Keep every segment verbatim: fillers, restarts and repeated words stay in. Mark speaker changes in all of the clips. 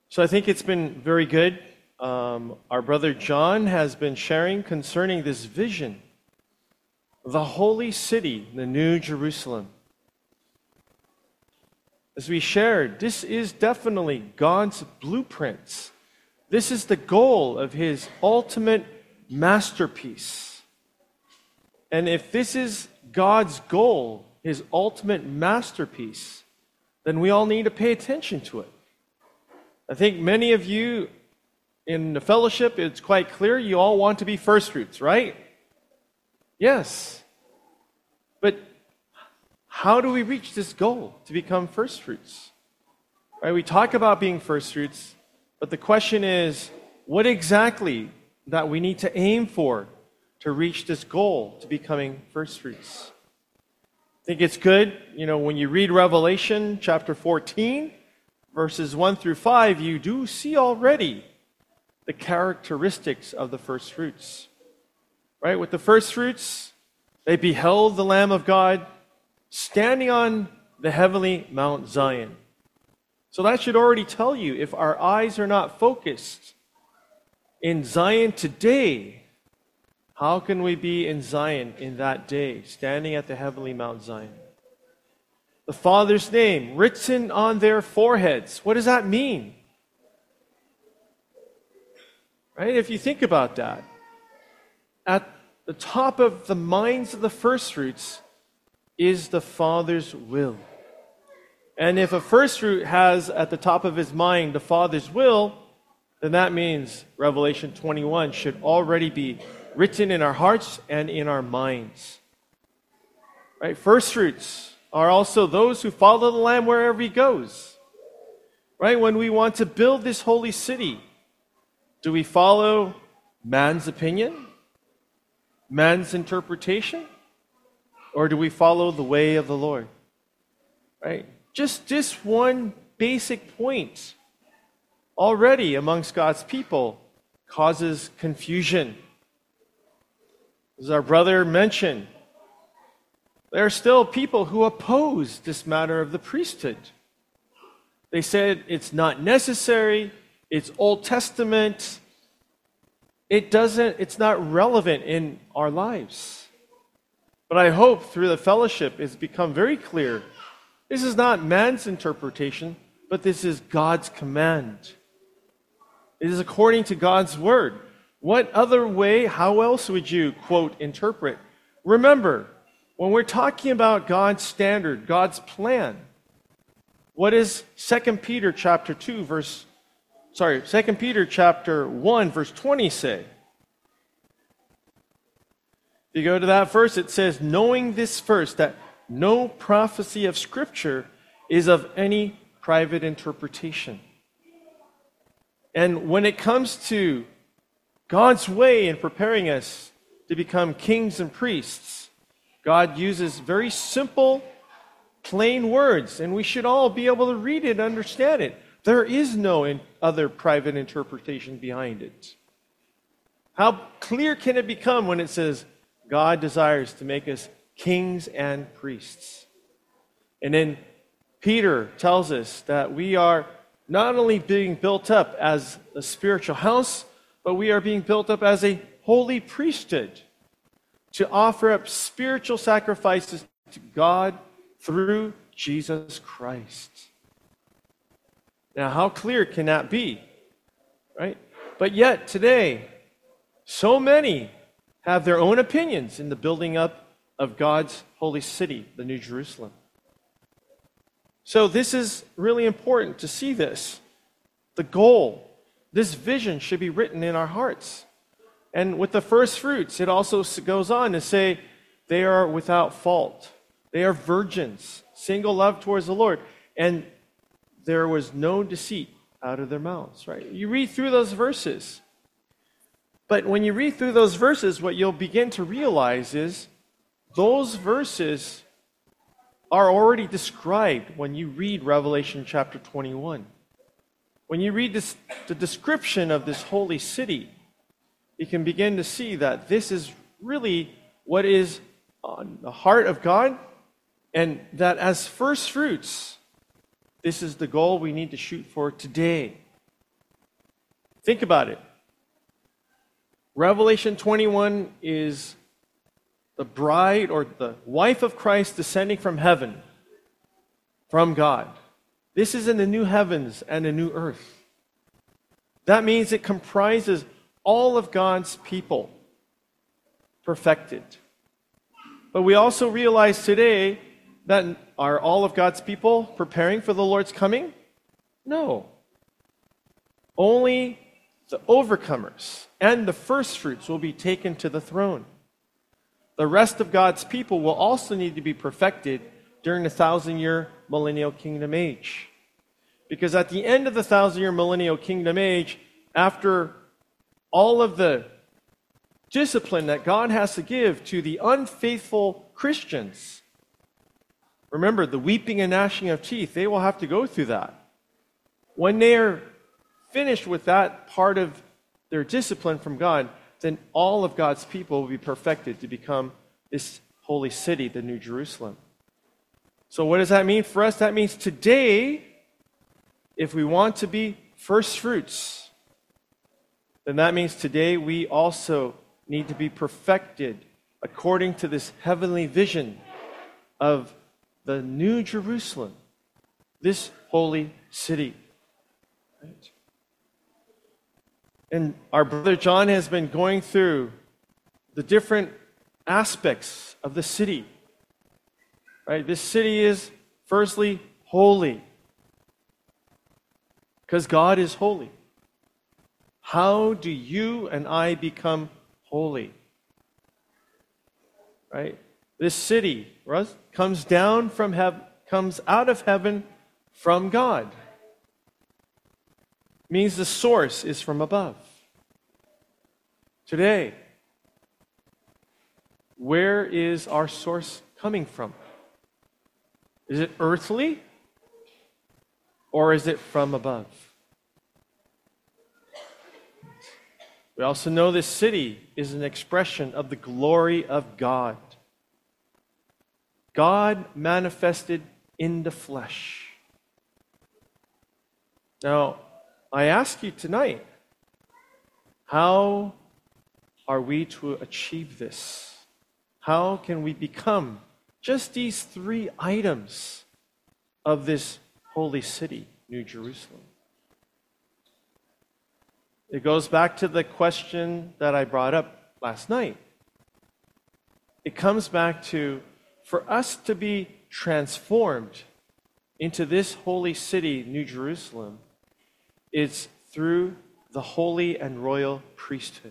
Speaker 1: So I think it's been very good. Um, our brother John has been sharing concerning this vision, the holy city, the New Jerusalem. As we shared, this is definitely God's blueprints. This is the goal of his ultimate masterpiece. And if this is God's goal, his ultimate masterpiece, then we all need to pay attention to it. I think many of you in the fellowship, it's quite clear you all want to be first fruits, right? Yes. But how do we reach this goal to become first fruits? Right? We talk about being first fruits, but the question is, what exactly that we need to aim for to reach this goal to becoming first fruits? I think it's good, you know, when you read Revelation chapter fourteen, verses one through five, you do see already the characteristics of the first fruits. Right? With the first fruits, they beheld the Lamb of God standing on the heavenly Mount Zion. So that should already tell you, if our eyes are not focused in Zion today, how can we be in Zion in that day, standing at the heavenly Mount Zion? The Father's name written on their foreheads. What does that mean? Right? If you think about that, at the top of the minds of the first fruits is the Father's will. And if a first fruit has at the top of his mind the Father's will, then that means Revelation twenty-one should already be written in our hearts and in our minds. Right? First fruits are also those who follow the Lamb wherever he goes. Right? When we want to build this holy city, do we follow man's opinion, man's interpretation, or do we follow the way of the Lord? Right? Just this one basic point already amongst God's people causes confusion. As our brother mentioned, there are still people who oppose this matter of the priesthood. They said it's not necessary, it's Old Testament, it doesn't, it's not relevant in our lives. But I hope through the fellowship it's become very clear, this is not man's interpretation, but this is God's command. It is according to God's word. What other way, how else would you, quote, interpret? Remember, when we're talking about God's standard, God's plan, what is Second Peter chapter two, verse, sorry, Second Peter chapter one, verse twenty say? If you go to that verse, it says, knowing this first, that no prophecy of Scripture is of any private interpretation. And when it comes to God's way in preparing us to become kings and priests, God uses very simple, plain words, and we should all be able to read it and understand it. There is no in other private interpretation behind it. How clear can it become when it says, God desires to make us kings and priests? And then Peter tells us that we are not only being built up as a spiritual house, but we are being built up as a holy priesthood to offer up spiritual sacrifices to God through Jesus Christ. Now, how clear can that be? Right? But yet, today, so many have their own opinions in the building up of God's holy city, the New Jerusalem. So this is really important to see this. The goal, this vision should be written in our hearts. And with the first fruits, it also goes on to say they are without fault. They are virgins, single love towards the Lord. And there was no deceit out of their mouths, right? You read through those verses. But when you read through those verses, what you'll begin to realize is those verses are already described when you read Revelation chapter twenty-one. When you read this, the description of this holy city, you can begin to see that this is really what is on the heart of God, and that as first fruits, this is the goal we need to shoot for today. Think about it. Revelation twenty-one is the bride or the wife of Christ descending from heaven, from God. This is in the new heavens and the new earth. That means it comprises all of God's people, perfected. But we also realize today that are all of God's people preparing for the Lord's coming? No. Only the overcomers and the firstfruits will be taken to the throne. The rest of God's people will also need to be perfected during the thousand-year millennial kingdom age. Because at the end of the thousand-year millennial kingdom age, after all of the discipline that God has to give to the unfaithful Christians, remember, the weeping and gnashing of teeth, they will have to go through that. When they are finished with that part of their discipline from God, then all of God's people will be perfected to become this holy city, the New Jerusalem. So what does that mean for us? That means today, if we want to be first fruits, then that means today we also need to be perfected according to this heavenly vision of the New Jerusalem, this holy city. Right? And our brother John has been going through the different aspects of the city. Right? This city is firstly holy, because God is holy. How do you and I become holy? Right? This city right, comes down from heaven, comes out of heaven from God. Means the source is from above. Today, where is our source coming from? Is it earthly, or is it from above? We also know this city is an expression of the glory of God. God manifested in the flesh. Now, I ask you tonight, how are we to achieve this? How can we become just these three items of this holy city, New Jerusalem? It goes back to the question that I brought up last night. It comes back to, for us to be transformed into this holy city, New Jerusalem, it's through the holy and royal priesthood.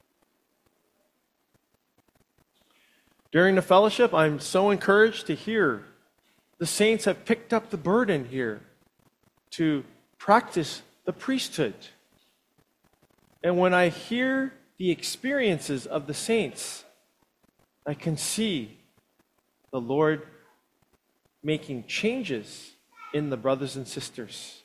Speaker 1: During the fellowship, I'm so encouraged to hear the saints have picked up the burden here to practice the priesthood. And when I hear the experiences of the saints, I can see the Lord making changes in the brothers and sisters.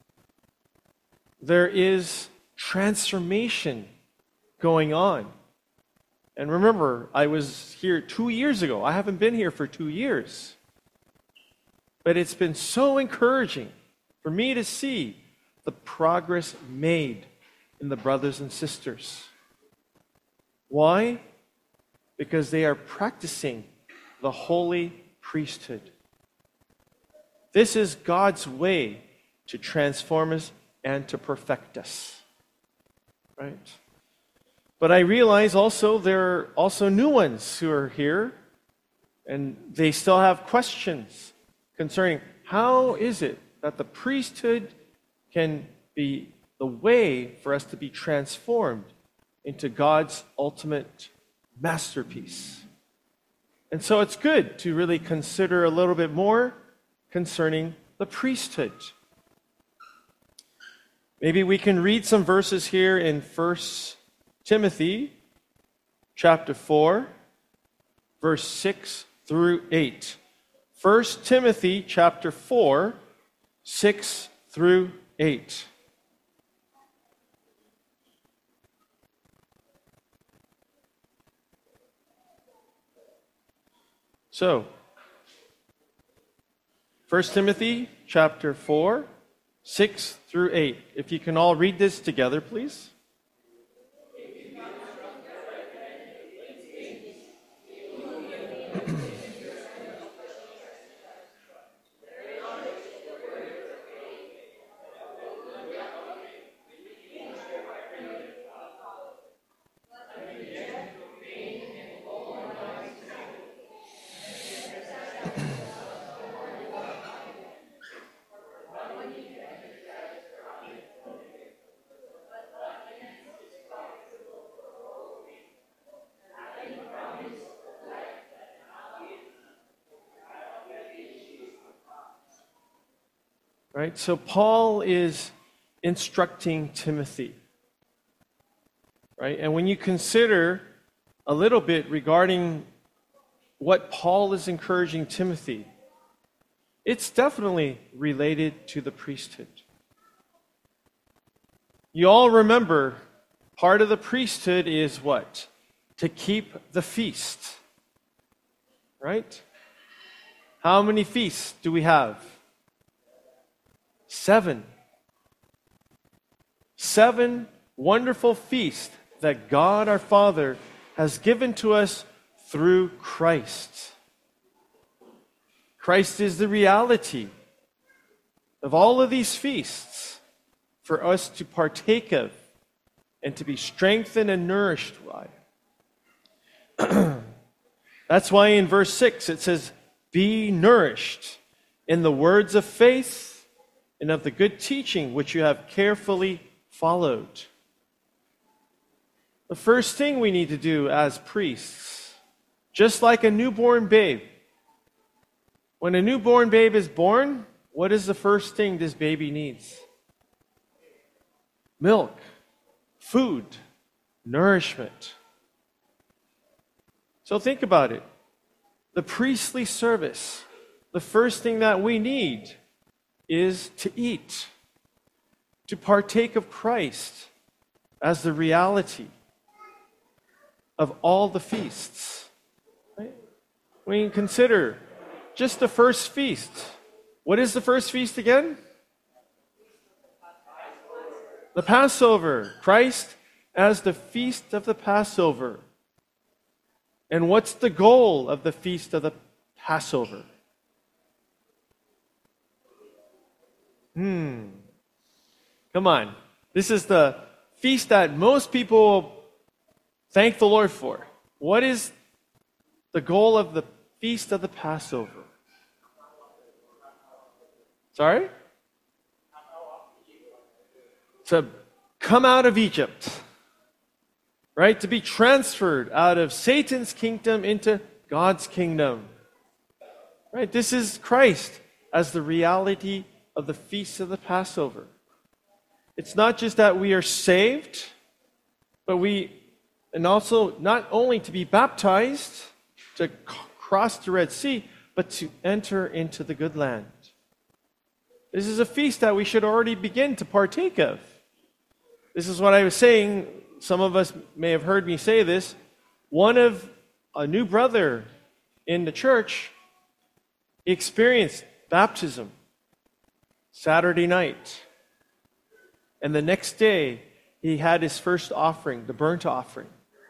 Speaker 1: There is transformation going on. And remember, I was here two years ago. I haven't been here for two years. But it's been so encouraging for me to see the progress made in the brothers and sisters. Why? Because they are practicing the holy priesthood. This is God's way to transform us and to perfect us. Right? But I realize also there are also new ones who are here, and they still have questions concerning how is it that the priesthood can be the way for us to be transformed into God's ultimate masterpiece. And so it's good to really consider a little bit more concerning the priesthood. Maybe we can read some verses here in First Timothy chapter four, verse six through eight. First Timothy chapter four, six through eight. So, First Timothy chapter four, six through eight. If you can all read this together, please. Right? So Paul is instructing Timothy. Right? And when you consider a little bit regarding what Paul is encouraging Timothy, it's definitely related to the priesthood. You all remember part of the priesthood is what? To keep the feast. Right? How many feasts do we have? Seven. Seven wonderful feasts that God our Father has given to us through Christ. Christ is the reality of all of these feasts for us to partake of and to be strengthened and nourished by. That's why in verse six it says, "Be nourished in the words of faith and of the good teaching which you have carefully followed." The first thing we need to do as priests, just like a newborn babe, when a newborn babe is born, what is the first thing this baby needs? Milk, food, nourishment. So think about it. The priestly service, the first thing that we need is to eat, to partake of Christ as the reality of all the feasts. Right? When you consider just the first feast, what is the first feast again? The Passover. Christ as the feast of the Passover. And what's the goal of the feast of the Passover? Hmm. Come on. This is the feast that most people thank the Lord for. What is the goal of the feast of the Passover? Sorry? To come out of Egypt. Right? To be transferred out of Satan's kingdom into God's kingdom. Right? This is Christ as the reality of the feast of the Passover. It's not just that we are saved, but we, and also not only to be baptized, to c- cross the Red Sea, but to enter into the good land. This is a feast that we should already begin to partake of. This is what I was saying. Some of us may have heard me say this. One of a new brother in the church experienced baptism Saturday night. And the next day, he had his first offering, the burnt offering.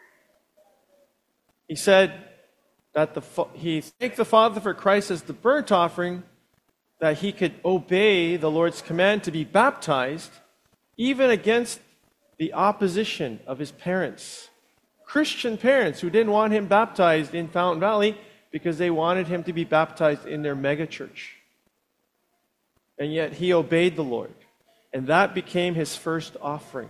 Speaker 1: He said that the he thanked the Father for Christ as the burnt offering, that he could obey the Lord's command to be baptized, even against the opposition of his parents. Christian parents who didn't want him baptized in Fountain Valley because they wanted him to be baptized in their megachurch. And yet he obeyed the Lord. And that became his first offering.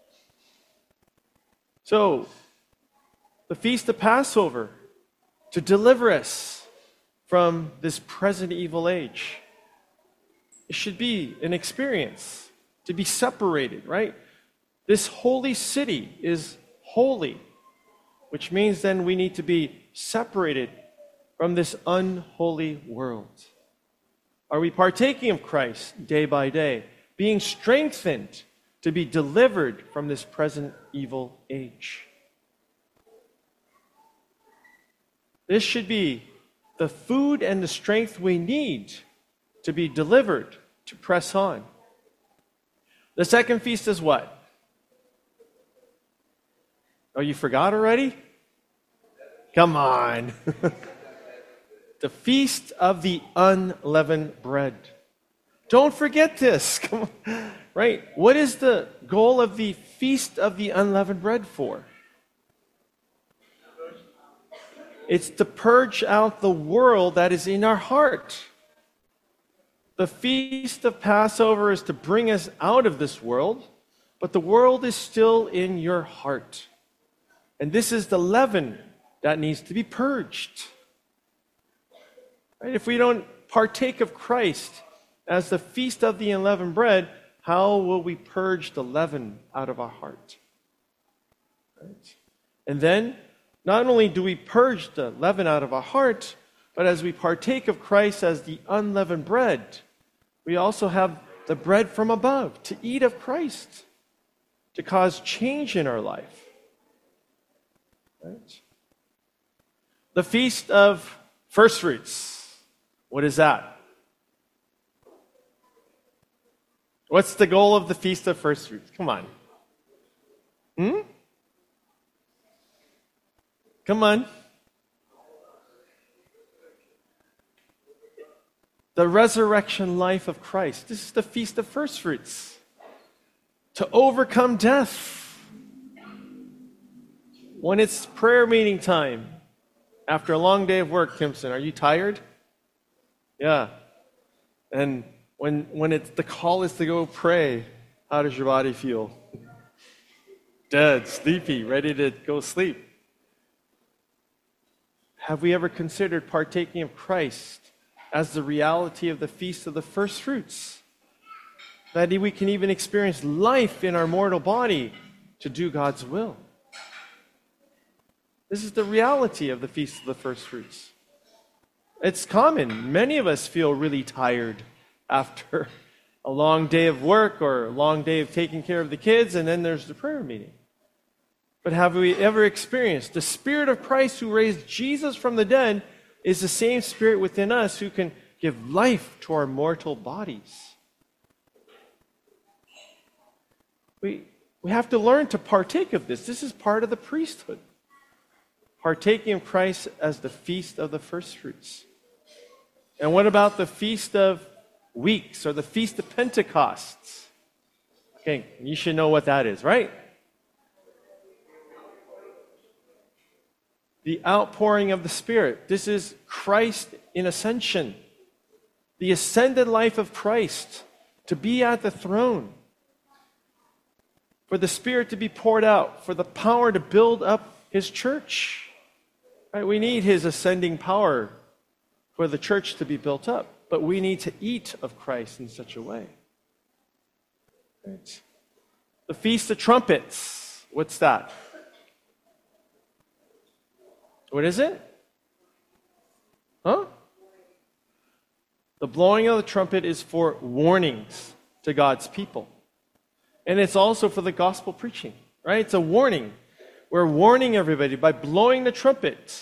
Speaker 1: So, the Feast of Passover, to deliver us from this present evil age, it should be an experience to be separated, right? This holy city is holy, which means then we need to be separated from this unholy world. Are we partaking of Christ day by day, being strengthened to be delivered from this present evil age? This should be the food and the strength we need to be delivered, to press on. The second feast is what? Oh, you forgot already? Come on. The Feast of the Unleavened Bread. Don't forget this. Come on. Right? What is the goal of the Feast of the Unleavened Bread for? It's to purge out the world that is in our heart. The Feast of Passover is to bring us out of this world, but the world is still in your heart. And this is the leaven that needs to be purged. Right? If we don't partake of Christ as the Feast of the Unleavened Bread, how will we purge the leaven out of our heart? Right? And then, not only do we purge the leaven out of our heart, but as we partake of Christ as the unleavened bread, we also have the bread from above to eat of Christ, to cause change in our life. Right? The Feast of First Fruits. What is that? What's the goal of the Feast of First Fruits? Come on. Hmm? Come on. The resurrection life of Christ. This is the Feast of First Fruits. To overcome death. When it's prayer meeting time, after a long day of work, Kimson, are you tired? Yeah. And when when it's the call is to go pray, how does your body feel? Dead, sleepy, ready to go sleep. Have we ever considered partaking of Christ as the reality of the Feast of the First Fruits? That we can even experience life in our mortal body to do God's will. This is the reality of the Feast of the First Fruits. It's common. Many of us feel really tired after a long day of work or a long day of taking care of the kids, and then there's the prayer meeting. But have we ever experienced the Spirit of Christ who raised Jesus from the dead is the same Spirit within us who can give life to our mortal bodies? We, we have to learn to partake of this. This is part of the priesthood. Partaking of Christ as the Feast of the First Fruits. And what about the Feast of Weeks or the Feast of Pentecosts? Okay, you should know what that is, right? The outpouring of the Spirit. This is Christ in ascension. The ascended life of Christ to be at the throne. For the Spirit to be poured out. For the power to build up His church. Right? We need His ascending power for the church to be built up. But we need to eat of Christ in such a way. Right? The Feast of Trumpets. What's that? What is it? Huh? The blowing of the trumpet is for warnings to God's people. And it's also for the gospel preaching, right? It's a warning. We're warning everybody by blowing the trumpet.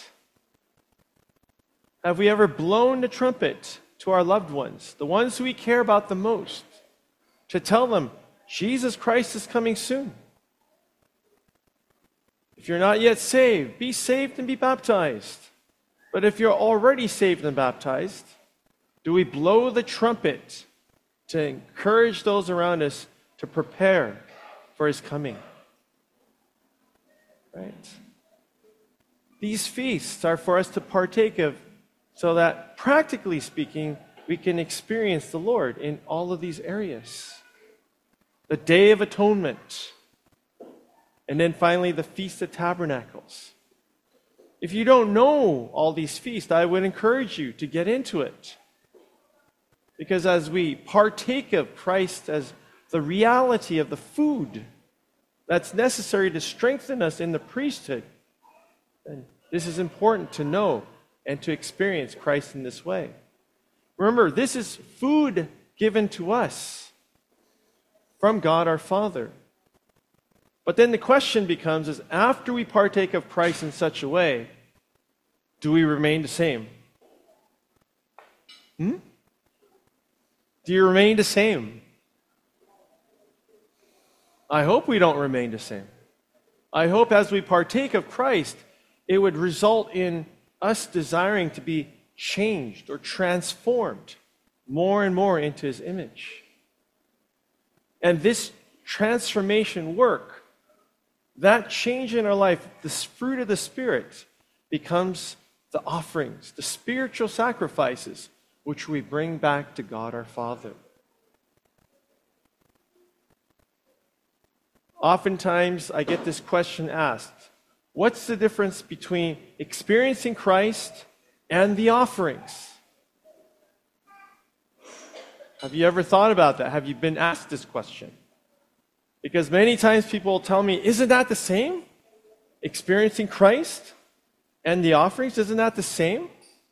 Speaker 1: Have we ever blown the trumpet to our loved ones, the ones who we care about the most, to tell them Jesus Christ is coming soon? If you're not yet saved, be saved and be baptized. But if you're already saved and baptized, do we blow the trumpet to encourage those around us to prepare for His coming? Right? These feasts are for us to partake of so that, practically speaking, we can experience the Lord in all of these areas. The Day of Atonement. And then finally, the Feast of Tabernacles. If you don't know all these feasts, I would encourage you to get into it. Because as we partake of Christ as the reality of the food that's necessary to strengthen us in the priesthood, then this is important to know and to experience Christ in this way. Remember, this is food given to us from God our Father. But then the question becomes, is after we partake of Christ in such a way, do we remain the same? Hmm? Do you remain the same? I hope we don't remain the same. I hope as we partake of Christ, it would result in us desiring to be changed or transformed more and more into His image. And this transformation work, that change in our life, this fruit of the Spirit, becomes the offerings, the spiritual sacrifices, which we bring back to God our Father. Oftentimes, I get this question asked, what's the difference between experiencing Christ and the offerings? Have you ever thought about that? Have you been asked this question? Because many times people will tell me, isn't that the same? Experiencing Christ and the offerings, isn't that the same?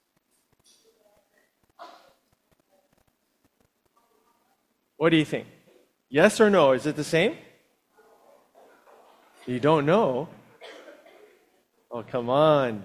Speaker 1: What do you think? Yes or no? Is it the same? You don't know? Oh, come on.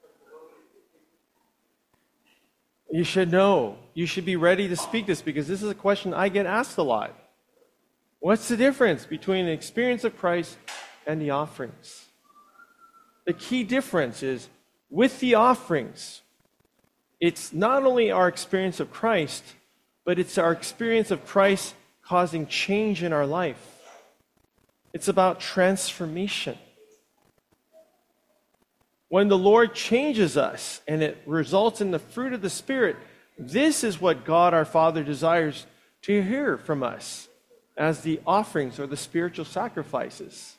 Speaker 1: You should know. You should be ready to speak this because this is a question I get asked a lot. What's the difference between the experience of Christ and the offerings? The key difference is with the offerings, it's not only our experience of Christ, but it's our experience of Christ causing change in our life. It's about transformation. When the Lord changes us and it results in the fruit of the Spirit, this is what God our Father desires to hear from us as the offerings or the spiritual sacrifices.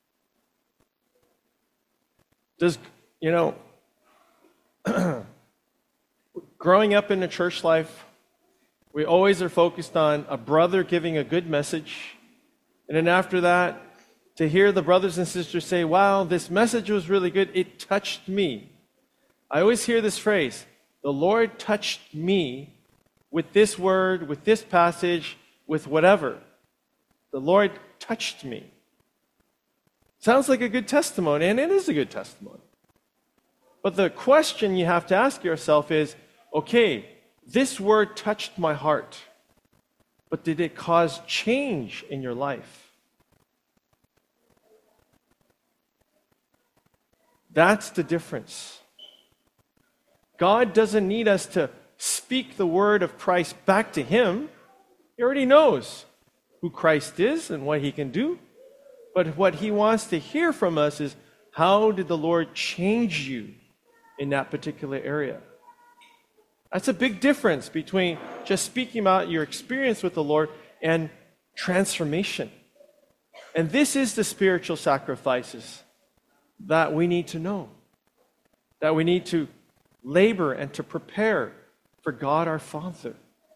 Speaker 1: Does, you know, growing up in the church life, we always are focused on a brother giving a good message. And then after that, to hear the brothers and sisters say, wow, this message was really good. It touched me. I always hear this phrase, the Lord touched me with this word, with this passage, with whatever. The Lord touched me. Sounds like a good testimony, and it is a good testimony. But the question you have to ask yourself is, okay, this word touched my heart, but did it cause change in your life? That's the difference. God doesn't need us to speak the word of Christ back to Him. He already knows who Christ is and what He can do. But what He wants to hear from us is, how did the Lord change you in that particular area? That's a big difference between just speaking about your experience with the Lord and transformation. And this is the spiritual sacrifices that we need to know, that we need to labor and to prepare for God our Father.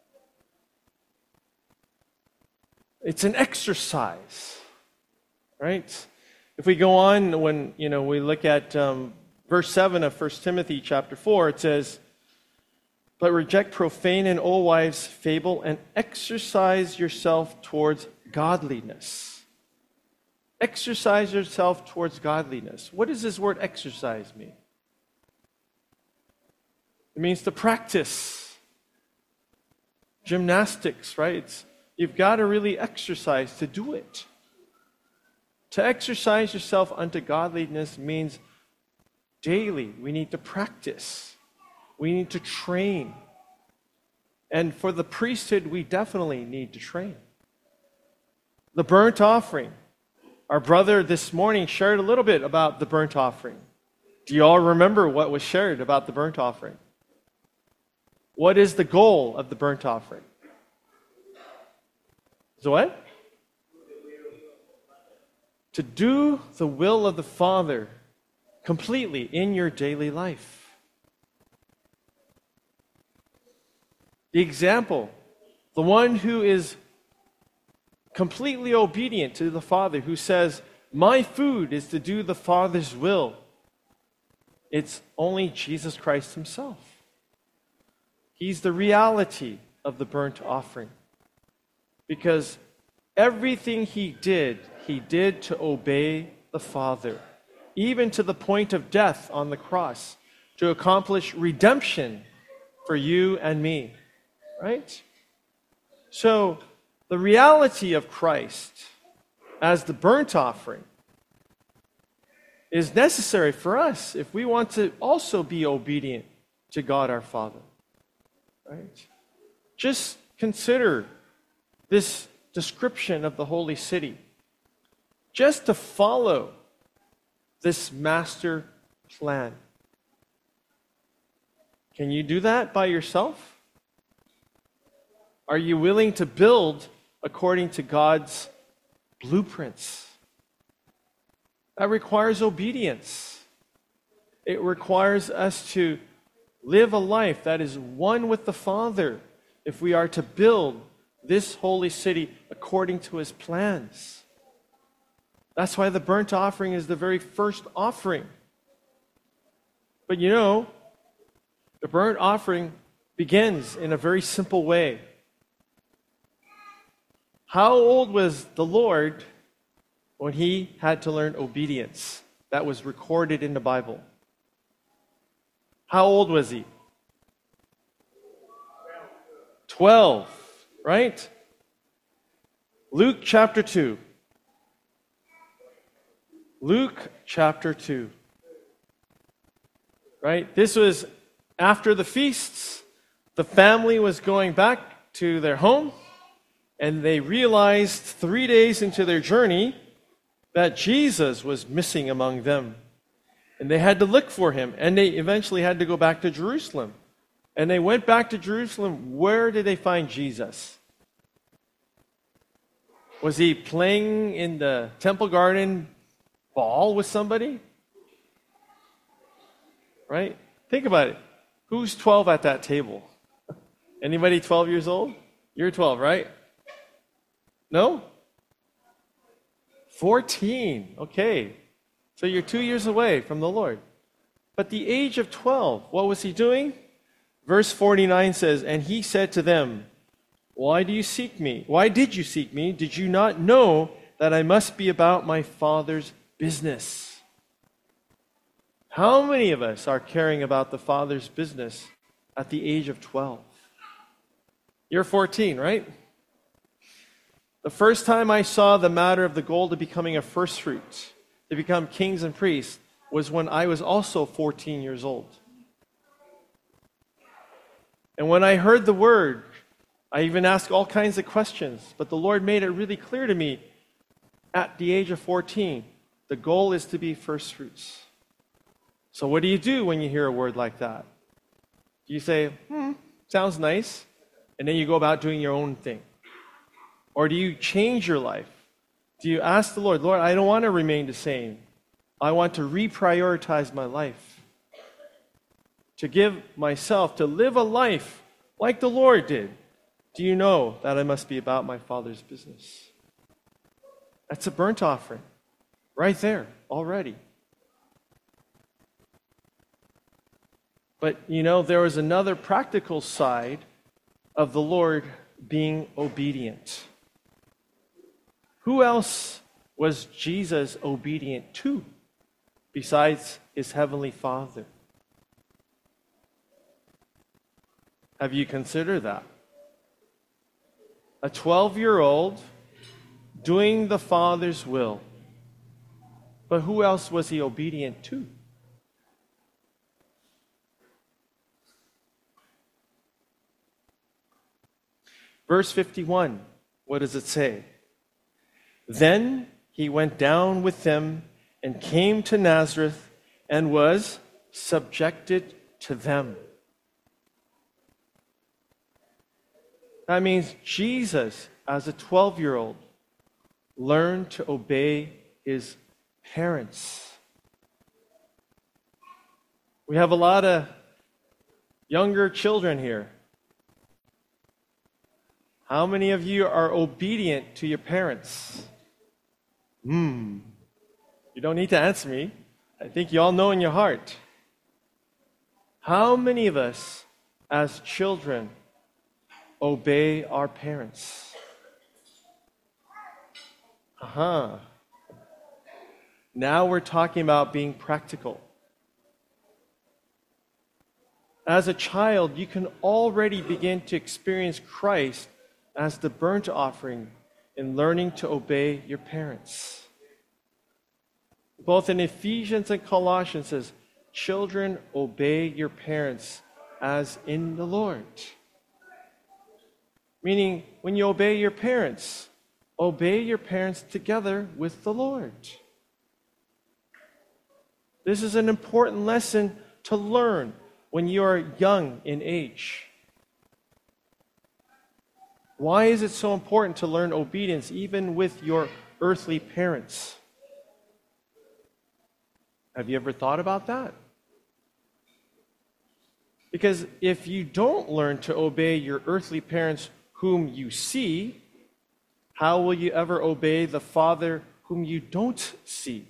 Speaker 1: It's an exercise, right? If we go on, when you know we look at um, verse seven of First Timothy chapter four, it says, "But reject profane and old wives' fable, and exercise yourself towards godliness." Exercise yourself towards godliness. What does this word exercise mean? It means to practice. Gymnastics, right? It's, you've got to really exercise to do it. To exercise yourself unto godliness means daily. We need to practice. We need to train. And for the priesthood, we definitely need to train. The burnt offering. Our brother this morning shared a little bit about the burnt offering. Do you all remember what was shared about the burnt offering? What is the goal of the burnt offering? So what? To do the will of the Father completely in your daily life. The example, the one who is completely obedient to the Father, who says, my food is to do the Father's will. It's only Jesus Christ Himself. He's the reality of the burnt offering. Because everything He did, He did to obey the Father, even to the point of death on the cross, to accomplish redemption for you and me. Right? So, the reality of Christ as the burnt offering is necessary for us if we want to also be obedient to God our Father. Right? Just consider this description of the holy city. Just to follow this master plan. Can you do that by yourself? Are you willing to build according to God's blueprints? That requires obedience. It requires us to live a life that is one with the Father if we are to build this holy city according to His plans. That's why the burnt offering is the very first offering. But you know, the burnt offering begins in a very simple way. How old was the Lord when He had to learn obedience? That was recorded in the Bible. How old was He? Twelve, right? Luke chapter two. Luke chapter two. Right? This was after the feasts. The family was going back to their home, and they realized three days into their journey that Jesus was missing among them. And they had to look for Him, and they eventually had to go back to Jerusalem. And they went back to Jerusalem. Where did they find Jesus? Was He playing in the temple garden ball with somebody? Right? Think about it. Who's twelve at that table? Anybody twelve years old? You're twelve, right? No? fourteen. Okay. So you're two years away from the Lord. But the age of twelve, what was He doing? Verse forty-nine says, "And He said to them, 'Why do you seek me? Why did you seek me? Did you not know that I must be about my Father's business?'" How many of us are caring about the Father's business at the age of twelve? You're fourteen, right? The first time I saw the matter of the goal to becoming a first fruit, to become kings and priests, was when I was also fourteen years old. And when I heard the word, I even asked all kinds of questions, but the Lord made it really clear to me at the age of fourteen, the goal is to be first fruits. So what do you do when you hear a word like that? Do you say, hmm, sounds nice, and then you go about doing your own thing? Or do you change your life? Do you ask the Lord, Lord, I don't want to remain the same. I want to reprioritize my life. To give myself, to live a life like the Lord did. Do you know that I must be about my Father's business? That's a burnt offering. Right there, already. But, you know, there was another practical side of the Lord being obedient. Who else was Jesus obedient to besides His Heavenly Father? Have you considered that? A twelve-year-old doing the Father's will. But who else was He obedient to? Verse fifty-one, what does it say? "Then He went down with them and came to Nazareth and was subjected to them." That means Jesus, as a twelve-year-old, learned to obey His parents. We have a lot of younger children here. How many of you are obedient to your parents? Hmm. You don't need to answer me. I think you all know in your heart. How many of us, as children, obey our parents? Uh-huh. Now we're talking about being practical. As a child, you can already begin to experience Christ as the burnt offering in learning to obey your parents. Both in Ephesians and Colossians, it says, children, obey your parents as in the Lord. Meaning, when you obey your parents, obey your parents together with the Lord. This is an important lesson to learn when you are young in age. Why is it so important to learn obedience even with your earthly parents? Have you ever thought about that? Because if you don't learn to obey your earthly parents whom you see, how will you ever obey the Father whom you don't see?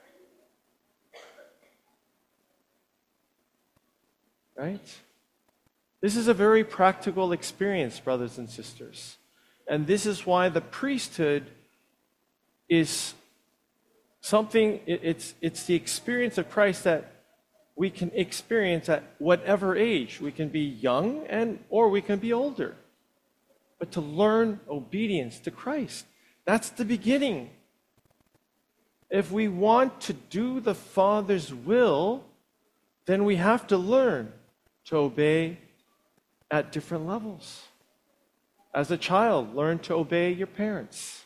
Speaker 1: Right? This is a very practical experience, brothers and sisters. And this is why the priesthood is something, it's, it's the experience of Christ that we can experience at whatever age. We can be young and or we can be older. But to learn obedience to Christ, that's the beginning. If we want to do the Father's will, then we have to learn to obey at different levels. As a child, learn to obey your parents.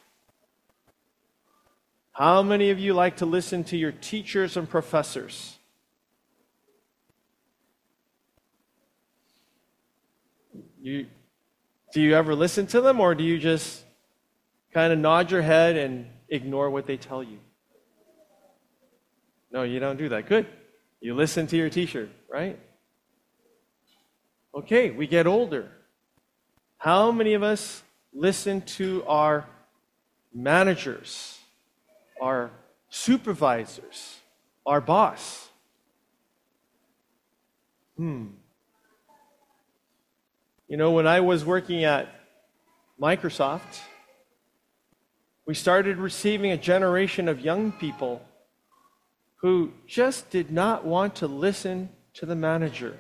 Speaker 1: How many of you like to listen to your teachers and professors? You, do you ever listen to them, or do you just kind of nod your head and ignore what they tell you? No, you don't do that. Good. You listen to your teacher, right? Okay, we get older. How many of us listen to our managers, our supervisors, our boss? Hmm. You know, when I was working at Microsoft, we started receiving a generation of young people who just did not want to listen to the manager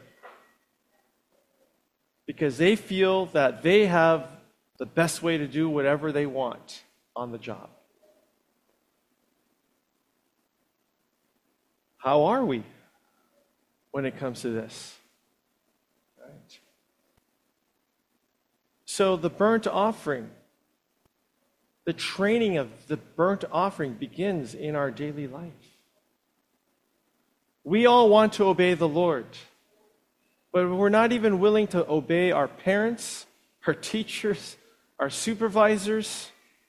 Speaker 1: because they feel that they have the best way to do whatever they want on the job. How are we when it comes to this? Right. So the burnt offering, the training of the burnt offering begins in our daily life. We all want to obey the Lord, but we're not even willing to obey our parents, our teachers, our supervisors,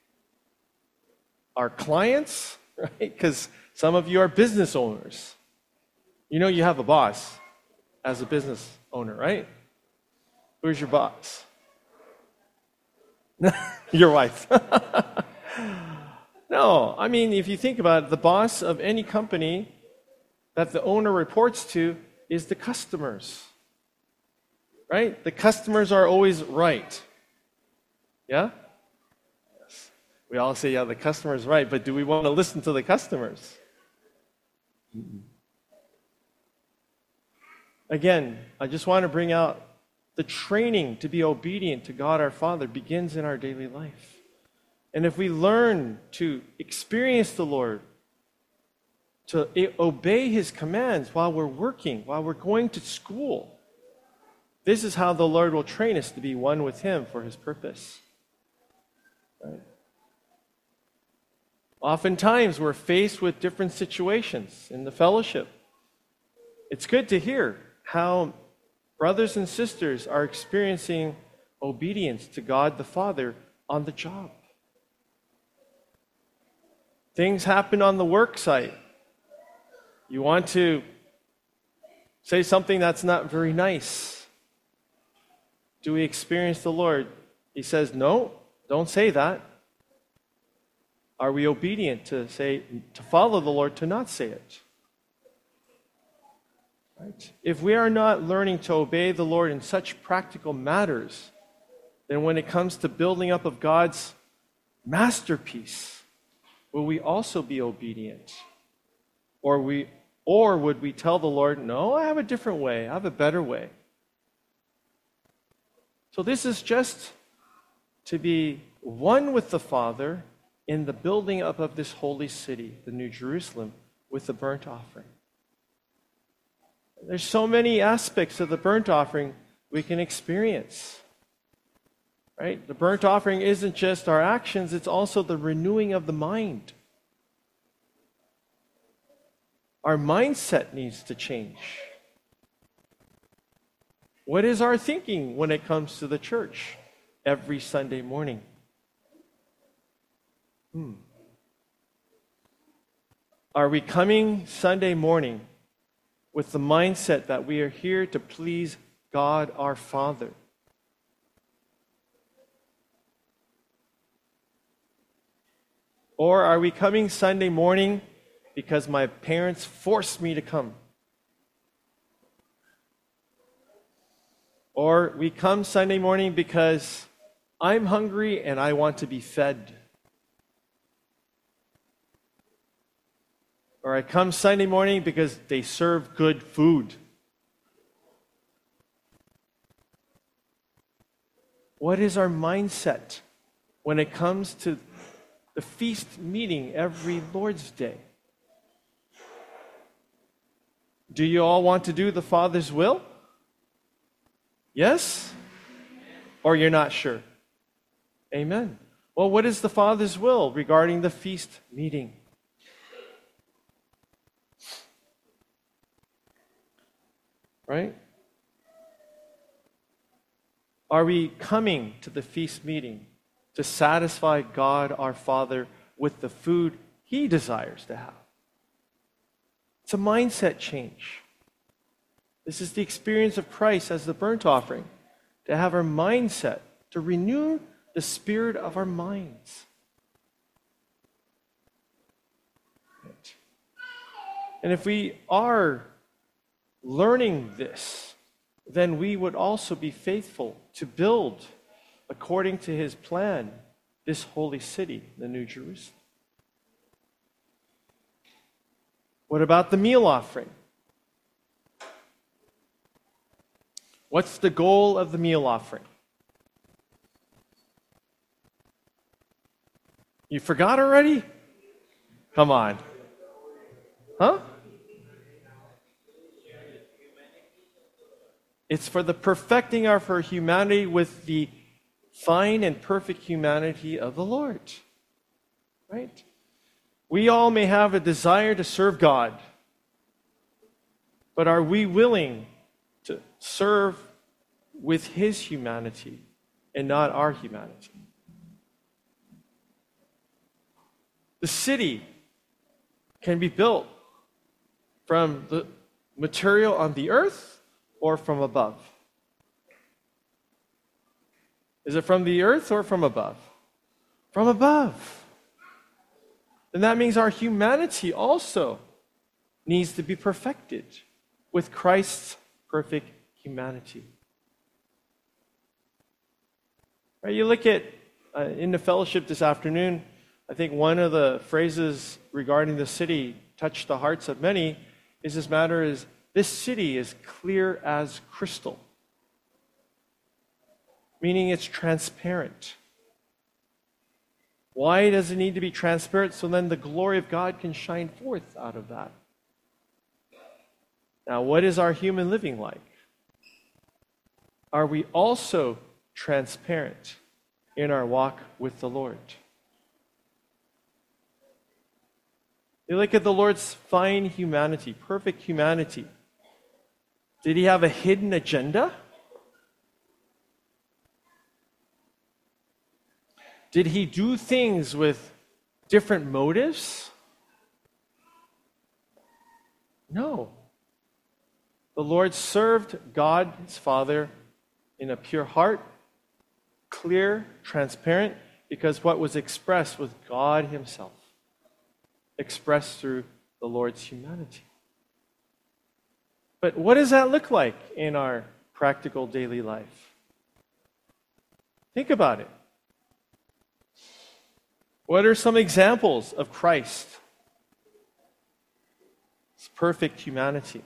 Speaker 1: our clients, right? Because some of you are business owners. You know you have a boss as a business owner, right? Who's your boss? Your wife. No, I mean, if you think about it, the boss of any company that the owner reports to is the customers. Right? The customers are always right. Yeah? Yes. We all say, yeah, the customer's right, but do we want to listen to the customers? Mm-mm. Again, I just want to bring out the training to be obedient to God our Father begins in our daily life. And if we learn to experience the Lord, to obey His commands while we're working, while we're going to school, this is how the Lord will train us to be one with Him for His purpose. Right? Oftentimes, we're faced with different situations in the fellowship. It's good to hear how brothers and sisters are experiencing obedience to God the Father on the job. Things happen on the work site. You want to say something that's not very nice. Do we experience the Lord? He says, no, don't say that. Are we obedient to say, to follow the Lord, to not say it? Right? If we are not learning to obey the Lord in such practical matters, then when it comes to building up of God's masterpiece, will we also be obedient? Or we, or would we tell the Lord, no, I have a different way, I have a better way? So this is just to be one with the Father in the building up of this holy city, the New Jerusalem, with the burnt offering. There's so many aspects of the burnt offering we can experience. Right? The burnt offering isn't just our actions, it's also the renewing of the mind. Our mindset needs to change. What is our thinking when it comes to the church every Sunday morning? Hmm. Are we coming Sunday morning with the mindset that we are here to please God our Father? Or are we coming Sunday morning because my parents forced me to come? Or we come Sunday morning because I'm hungry and I want to be fed? Or I come Sunday morning because they serve good food? What is our mindset when it comes to the feast meeting every Lord's Day? Do you all want to do the Father's will? Yes? Or you're not sure? Amen. Well, what is the Father's will regarding the feast meeting? Right? Are we coming to the feast meeting to satisfy God our Father with the food He desires to have? It's a mindset change. This is the experience of Christ as the burnt offering, to have our mindset, to renew the spirit of our minds. And if we are learning this, then we would also be faithful to build, according to His plan, this holy city, the New Jerusalem. What about the meal offering? What's the goal of the meal offering? You forgot already? Come on. Huh? It's for the perfecting of her humanity with the fine and perfect humanity of the Lord. Right? We all may have a desire to serve God, but are we willing to serve with His humanity and not our humanity? The city can be built from the material on the earth or from above. Is it from the earth or from above? From above. And that means our humanity also needs to be perfected with Christ's perfect humanity. Right, you look at, uh, in the fellowship this afternoon, I think one of the phrases regarding the city touched the hearts of many is this matter is, this city is clear as crystal. Meaning it's transparent. Why does it need to be transparent? So then the glory of God can shine forth out of that. Now, what is our human living like? Are we also transparent in our walk with the Lord? You look at the Lord's fine humanity, perfect humanity. Did He have a hidden agenda? Did He do things with different motives? No. The Lord served God, His Father, in a pure heart, clear, transparent, because what was expressed was God Himself, expressed through the Lord's humanity. But what does that look like in our practical daily life? Think about it. What are some examples of Christ? His perfect humanity.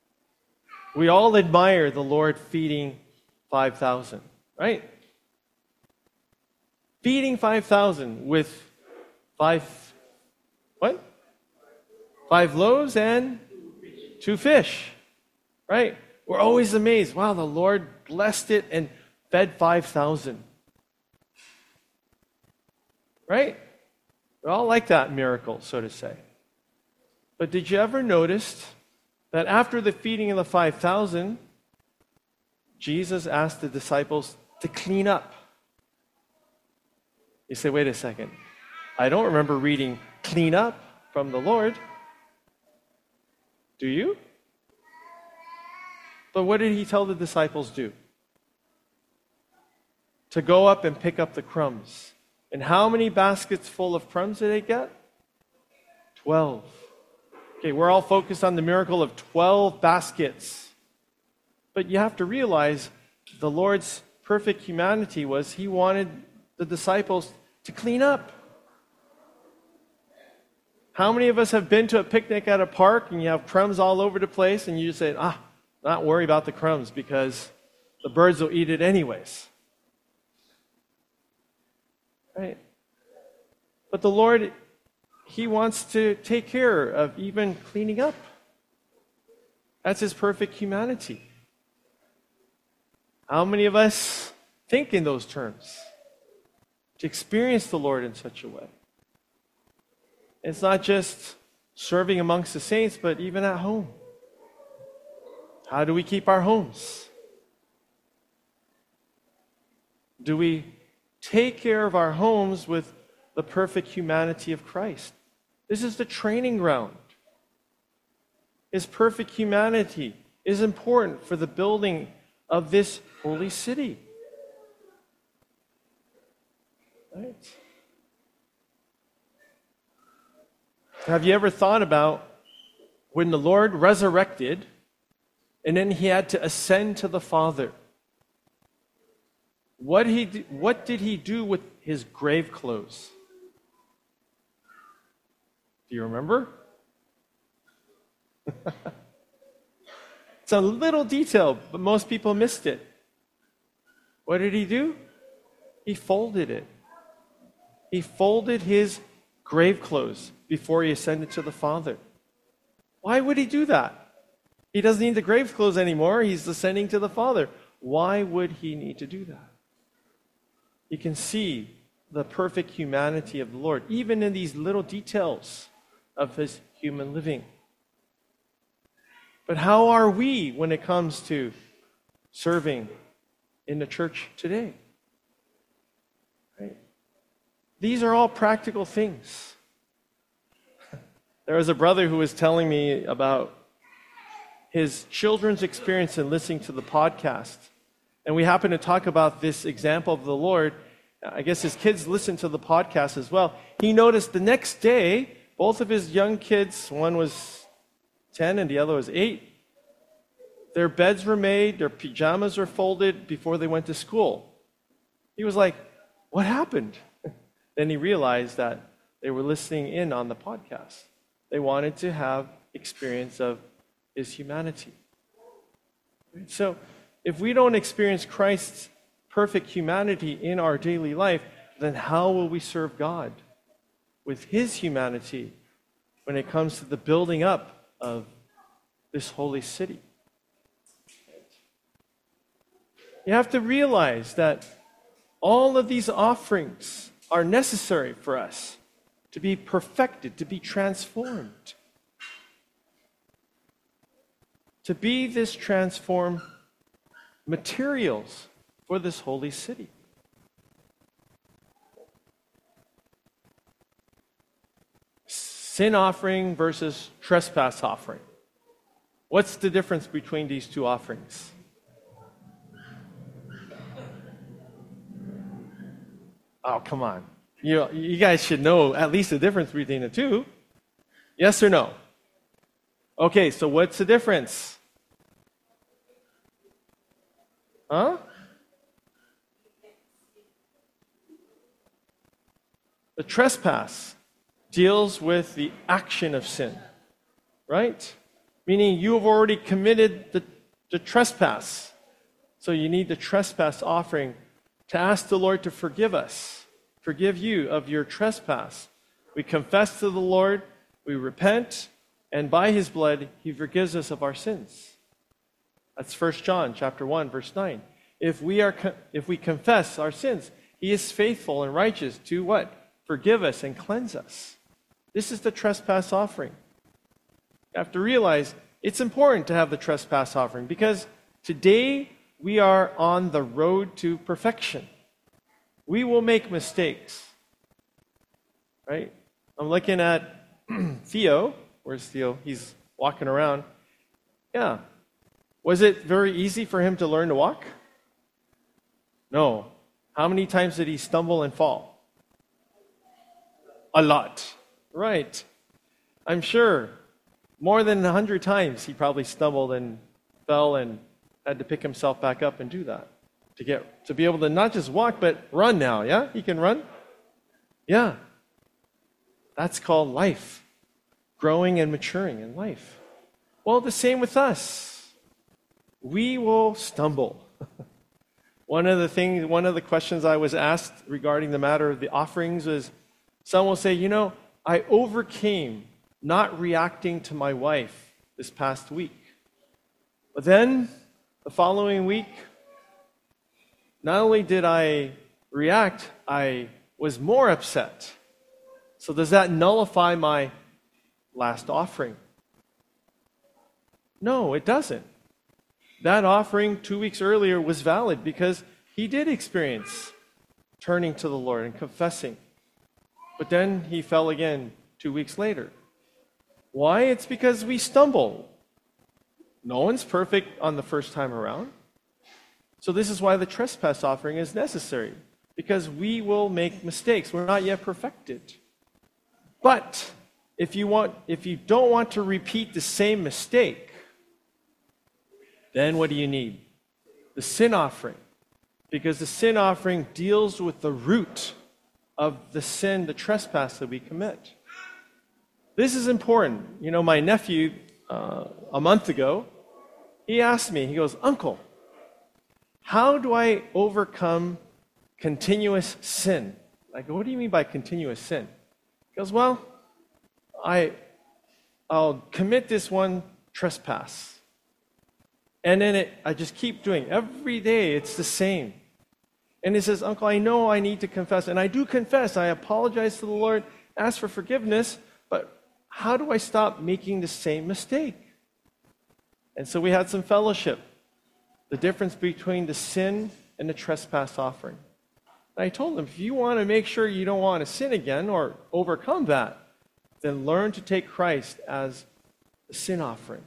Speaker 1: We all admire the Lord feeding five thousand, right? feeding five thousand with five, what? Five loaves and two fish, right? We're always amazed. Wow, the Lord blessed it and fed five thousand. Right? We all like that miracle, so to say. But did you ever notice that after the feeding of the five thousand, Jesus asked the disciples to clean up? You say, wait a second. I don't remember reading clean up from the Lord. Do you? But what did he tell the disciples do? To go up and pick up the crumbs. And how many baskets full of crumbs did they get? Twelve. Okay, we're all focused on the miracle of twelve baskets. But you have to realize the Lord's perfect humanity was he wanted the disciples to clean up. How many of us have been to a picnic at a park and you have crumbs all over the place and you just say, ah, not worry about the crumbs because the birds will eat it anyways. Right? But the Lord, he wants to take care of even cleaning up. That's his perfect humanity. How many of us think in those terms? To experience the Lord in such a way. It's not just serving amongst the saints, but even at home. How do we keep our homes? Do we take care of our homes with the perfect humanity of Christ? This is the training ground. His perfect humanity is important for the building of this holy city. Right? Have you ever thought about when the Lord resurrected and then he had to ascend to the Father? What he what did he do with his grave clothes? Do you remember? It's a little detail, but most people missed it. What did he do? He folded it. He folded his grave clothes before he ascended to the Father. Why would he do that? He doesn't need the grave clothes anymore. He's ascending to the Father. Why would he need to do that? You can see the perfect humanity of the Lord, even in these little details of his human living. But how are we when it comes to serving in the church today? Right? These are all practical things. There was a brother who was telling me about his children's experience in listening to the podcast. And we happened to talk about this example of the Lord. I guess his kids listened to the podcast as well. He noticed the next day, both of his young kids, one was ten and the other was eight, their beds were made, their pajamas were folded before they went to school. He was like, what happened? Then he realized that they were listening in on the podcast. They wanted to have experience of his humanity. So if we don't experience Christ's perfect humanity in our daily life, then how will we serve God with his humanity when it comes to the building up of this holy city? You have to realize that all of these offerings are necessary for us to be perfected, to be transformed. To be this transformed materials for this holy city. Sin offering versus trespass offering. What's the difference between these two offerings? Oh, come on. You, you guys should know at least the difference between the two. Yes or no? Okay, so what's the difference? Huh? The trespass deals with the action of sin, right? Meaning you have already committed the, the trespass. So you need the trespass offering to ask the Lord to forgive us forgive you of your trespass. We confess to the Lord, we repent, and by his blood, he forgives us of our sins. That's First John chapter one, verse nine. If we are, if we confess our sins, he is faithful and righteous to what? Forgive us and cleanse us. This is the trespass offering. You have to realize it's important to have the trespass offering because today we are on the road to perfection. We will make mistakes, right? I'm looking at Theo. Where's Theo? He's walking around. Yeah. Was it very easy for him to learn to walk? No. How many times did he stumble and fall? A lot. Right. I'm sure more than a hundred times he probably stumbled and fell and had to pick himself back up and do that to get to be able to not just walk but run now. Yeah, he can run. Yeah, that's called life, growing and maturing in life. Well, the same with us. We will stumble. One of the things, one of the questions I was asked regarding the matter of the offerings was, some will say, you know, I overcame not reacting to my wife this past week. But then, the following week, not only did I react, I was more upset. So does that nullify my last offering? No, it doesn't. That offering two weeks earlier was valid because he did experience turning to the Lord and confessing. But then he fell again two weeks later. Why? It's because we stumble. No one's perfect on the first time around. So this is why the trespass offering is necessary, because we will make mistakes. We're not yet perfected. But if you want, if you don't want to repeat the same mistake, then what do you need? The sin offering. Because the sin offering deals with the root of the sin, the trespass that we commit. This is important. You know, my nephew, uh, a month ago, he asked me, he goes, Uncle, how do I overcome continuous sin? I go, what do you mean by continuous sin? He goes, well, I, I'll commit this one trespass. And then it, I just keep doing it. Every day it's the same. And he says, Uncle, I know I need to confess. And I do confess. I apologize to the Lord, ask for forgiveness. But how do I stop making the same mistake? And so we had some fellowship. The difference between the sin and the trespass offering. And I told him, if you want to make sure you don't want to sin again or overcome that, then learn to take Christ as the sin offering.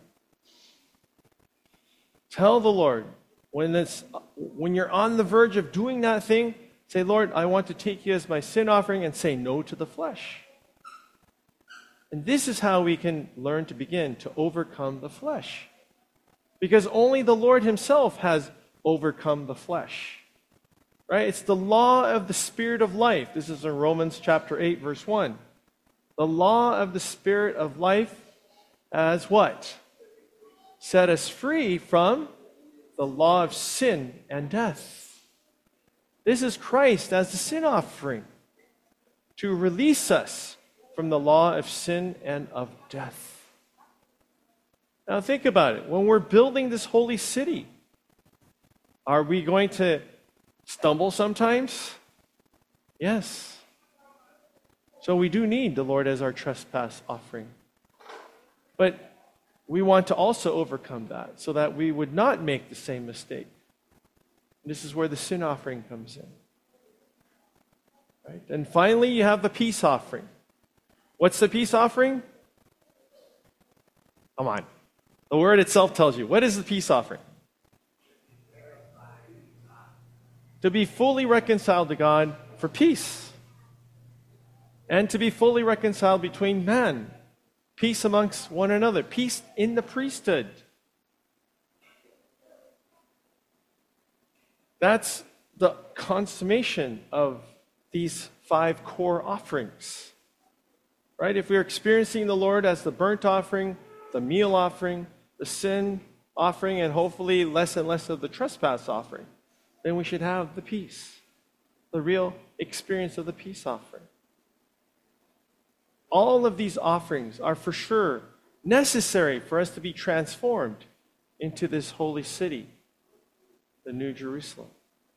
Speaker 1: Tell the Lord, when, this, when you're on the verge of doing that thing, say, Lord, I want to take you as my sin offering, and say no to the flesh. And this is how we can learn to begin to overcome the flesh. Because only the Lord himself has overcome the flesh. Right? It's the law of the Spirit of life. This is in Romans chapter eight, verse one. The law of the Spirit of life as what? Set us free from the law of sin and death. This is Christ as the sin offering to release us from the law of sin and of death. Now think about it. When we're building this holy city, are we going to stumble sometimes? Yes. So we do need the Lord as our trespass offering. But we want to also overcome that so that we would not make the same mistake. This is where the sin offering comes in. Right? And finally, you have the peace offering. What's the peace offering? Come on. The word itself tells you. What is the peace offering? To be fully reconciled to God for peace. And to be fully reconciled between man. Peace amongst one another. Peace in the priesthood. That's the consummation of these five core offerings. Right? If we're experiencing the Lord as the burnt offering, the meal offering, the sin offering, and hopefully less and less of the trespass offering, then we should have the peace, the real experience of the peace offering. All of these offerings are for sure necessary for us to be transformed into this holy city, the New Jerusalem.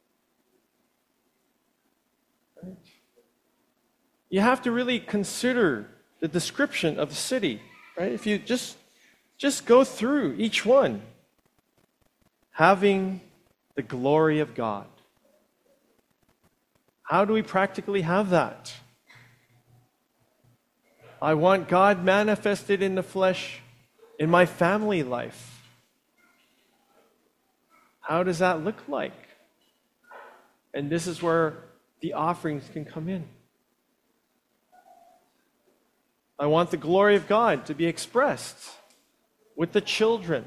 Speaker 1: Right? You have to really consider the description of the city, right? If you just just go through each one, having the glory of God. How do we practically have that? I want God manifested in the flesh in my family life. How does that look like? And this is where the offerings can come in. I want the glory of God to be expressed with the children.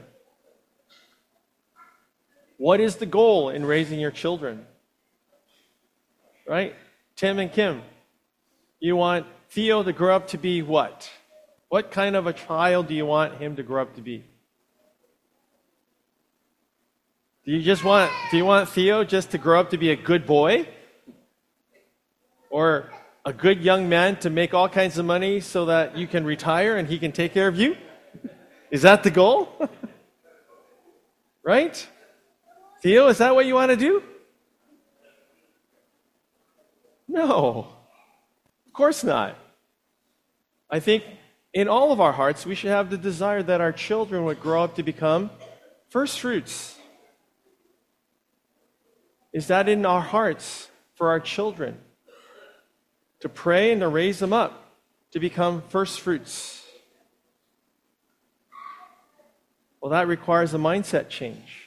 Speaker 1: What is the goal in raising your children? Right? Tim and Kim, you want Theo to grow up to be what? What kind of a child do you want him to grow up to be? Do you just want, do you want Theo just to grow up to be a good boy? Or a good young man to make all kinds of money so that you can retire and he can take care of you? Is that the goal? Right? Theo, is that what you want to do? No, of course not. I think in all of our hearts, we should have the desire that our children would grow up to become first fruits. Is that in our hearts for our children? To pray and to raise them up to become first fruits. Well, that requires a mindset change.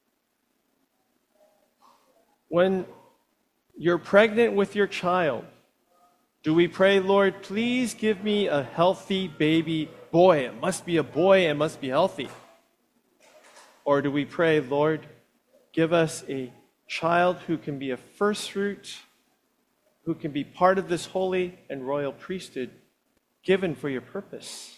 Speaker 1: When you're pregnant with your child, do we pray, Lord, please give me a healthy baby boy? It must be a boy, it must be healthy. Or do we pray, Lord, give us a child who can be a first fruit, who can be part of this holy and royal priesthood given for your purpose?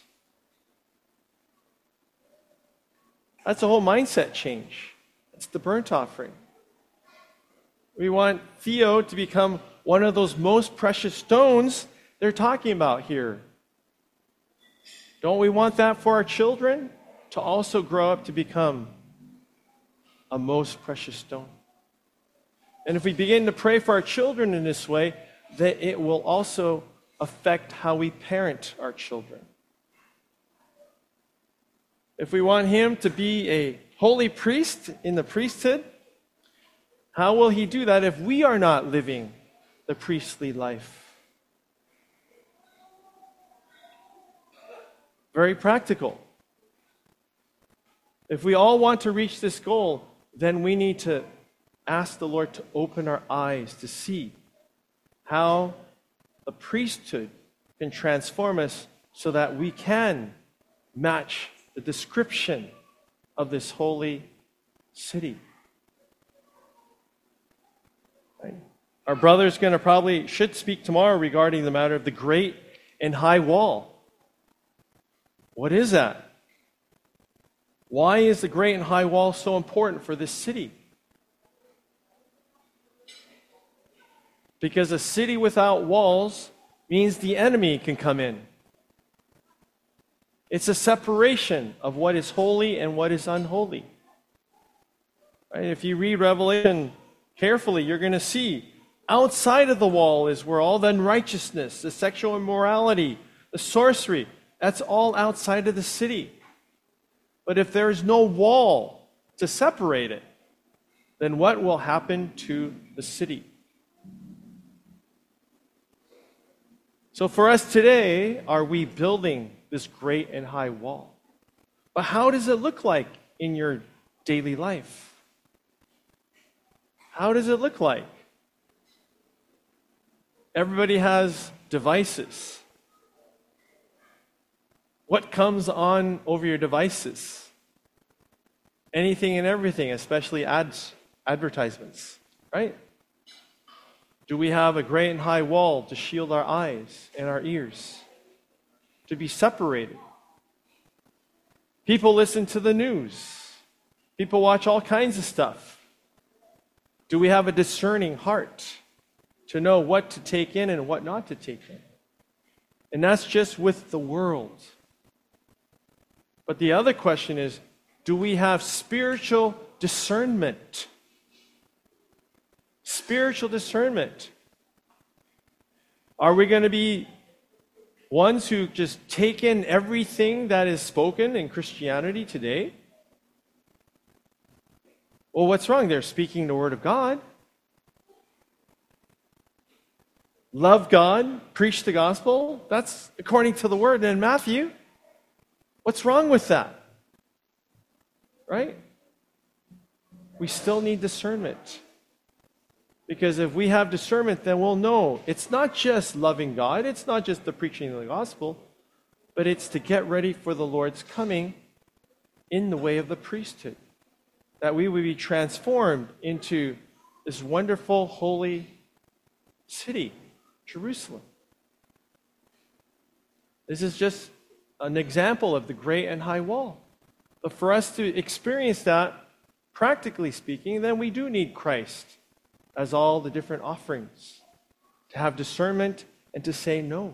Speaker 1: That's a whole mindset change. It's the burnt offering. We want Theo to become one of those most precious stones they're talking about here. Don't we want that for our children? To also grow up to become a most precious stone. And if we begin to pray for our children in this way, that it will also affect how we parent our children. If we want him to be a holy priest in the priesthood, how will he do that if we are not living the priestly life? Very practical. If we all want to reach this goal, then we need to ask the Lord to open our eyes to see how the priesthood can transform us so that we can match the description of this holy city. Right? Our brother's going to probably, should speak tomorrow regarding the matter of the great and high wall. What is that? Why is the great and high wall so important for this city? Because a city without walls means the enemy can come in. It's a separation of what is holy and what is unholy. Right? If you read Revelation carefully, you're going to see outside of the wall is where all the unrighteousness, the sexual immorality, the sorcery, that's all outside of the city. But if there is no wall to separate it, then what will happen to the city? So for us today, are we building this great and high wall? But how does it look like in your daily life? How does it look like? Everybody has devices. What comes on over your devices? Anything and everything, especially ads, advertisements, right? Do we have a great and high wall to shield our eyes and our ears? To be separated? People listen to the news. People watch all kinds of stuff. Do we have a discerning heart to know what to take in and what not to take in. And that's just with the world. But the other question is, do we have spiritual discernment? Spiritual discernment. Are we going to be ones who just take in everything that is spoken in Christianity today? Well, what's wrong? They're speaking the Word of God. Love God, preach the gospel. That's according to the Word in Matthew. What's wrong with that? Right? We still need discernment. Because if we have discernment, then we'll know it's not just loving God, it's not just the preaching of the gospel, but it's to get ready for the Lord's coming in the way of the priesthood. That we would be transformed into this wonderful, holy city, Jerusalem. This is just an example of the great and high wall. But for us to experience that, practically speaking, then we do need Christ as all the different offerings, to have discernment and to say no.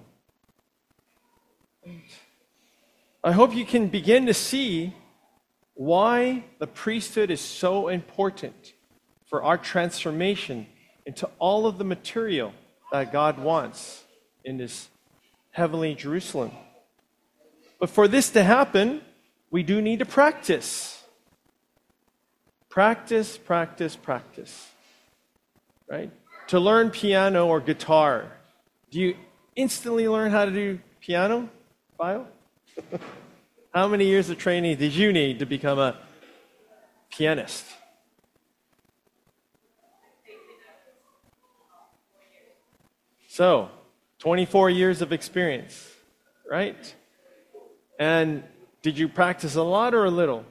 Speaker 1: I hope you can begin to see why the priesthood is so important for our transformation into all of the material that God wants in this heavenly Jerusalem. But for this to happen, we do need to practice. Practice, practice, practice. Right? To learn piano or guitar, do you instantly learn how to do piano, Bio? How many years of training did you need to become a pianist? So, twenty-four years of experience, right? And did you practice a lot or a little?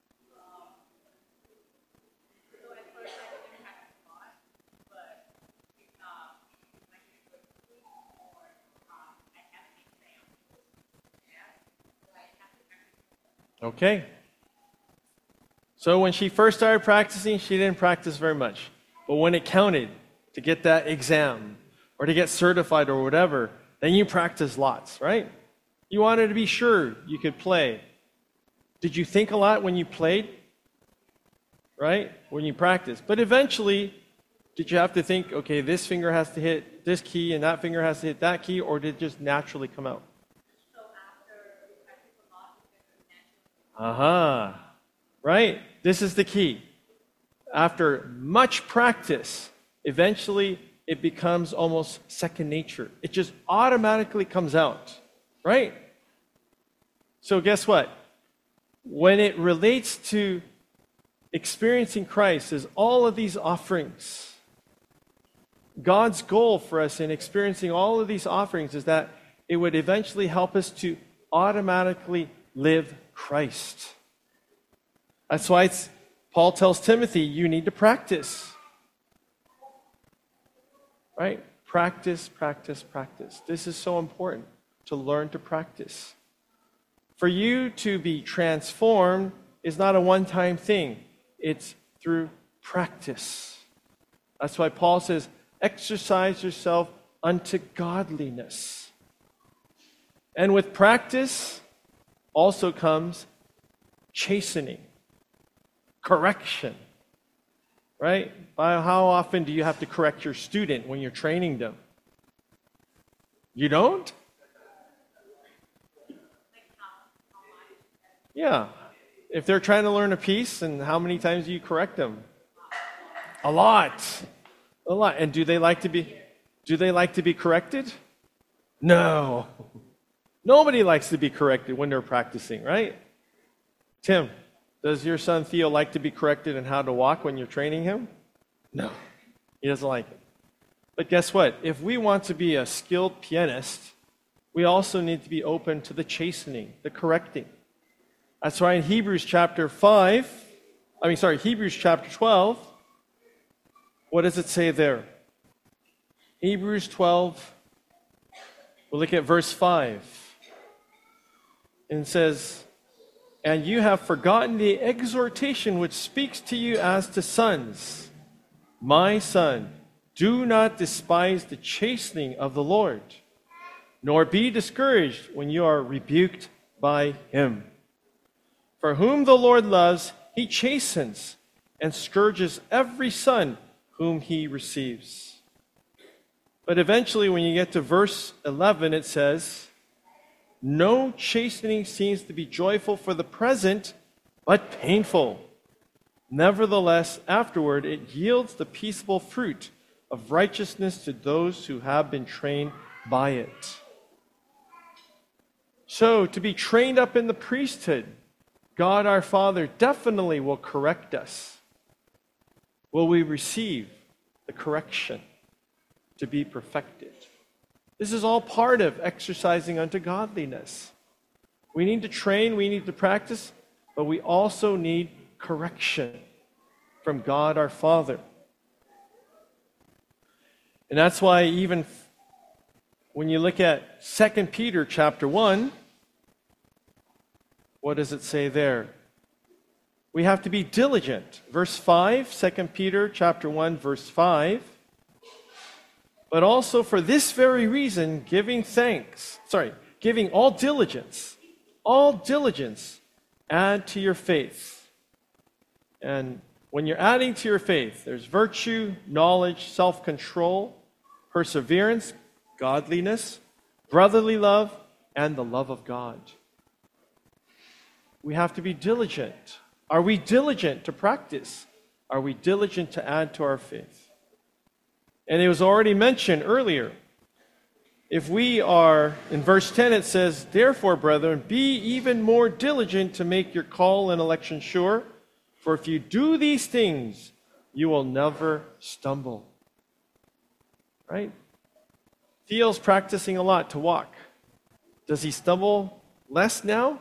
Speaker 1: Okay. So when she first started practicing, she didn't practice very much. But when it counted to get that exam or to get certified or whatever, then you practice lots, right? You wanted to be sure you could play. Did you think a lot when you played? Right? When you practiced. But eventually, did you have to think, okay, this finger has to hit this key and that finger has to hit that key, or did it just naturally come out? Aha, uh-huh. Right? This is the key. After much practice, eventually it becomes almost second nature. It just automatically comes out, right? So guess what? When it relates to experiencing Christ as all of these offerings, God's goal for us in experiencing all of these offerings is that it would eventually help us to automatically live Christ. That's why it's, Paul tells Timothy, you need to practice. Right? Practice, practice, practice. This is so important, to learn to practice. For you to be transformed is not a one-time thing. It's through practice. That's why Paul says, exercise yourself unto godliness. And with practice also comes chastening, correction, right? How often do you have to correct your student when you're training them? You don't? Yeah. If they're trying to learn a piece, and how many times do you correct them? A lot. A lot. And do they like to be do they like to be corrected? No. Nobody likes to be corrected when they're practicing, right? Tim, does your son Theo like to be corrected in how to walk when you're training him? No. He doesn't like it. But guess what? If we want to be a skilled pianist, we also need to be open to the chastening, the correcting. That's why in Hebrews chapter five, I mean, sorry, Hebrews chapter twelve, what does it say there? Hebrews twelve, we'll look at verse five. And it says, and you have forgotten the exhortation which speaks to you as to sons. My son, Do not despise the chastening of the Lord, nor be discouraged when you are rebuked by him. For whom the Lord loves, he chastens and scourges every son whom he receives. But eventually, when you get to verse eleven, it says, no chastening seems to be joyful for the present, but painful. Nevertheless, afterward, it yields the peaceable fruit of righteousness to those who have been trained by it. So, to be trained up in the priesthood, God our Father definitely will correct us. Will we receive the correction to be perfected? This is all part of exercising unto godliness. We need to train, we need to practice, but we also need correction from God our Father. And that's why even when you look at Second Peter chapter one, what does it say there? We have to be diligent. Verse five, Second Peter chapter one, verse five. But also for this very reason, giving thanks, sorry, giving all diligence, all diligence, add to your faith. And when you're adding to your faith, there's virtue, knowledge, self-control, perseverance, godliness, brotherly love, and the love of God. We have to be diligent. Are we diligent to practice? Are we diligent to add to our faith? And it was already mentioned earlier. If we are, in verse ten it says, therefore, brethren, be even more diligent to make your call and election sure. For if you do these things, you will never stumble. Right? Theo's practicing a lot to walk. Does he stumble less now?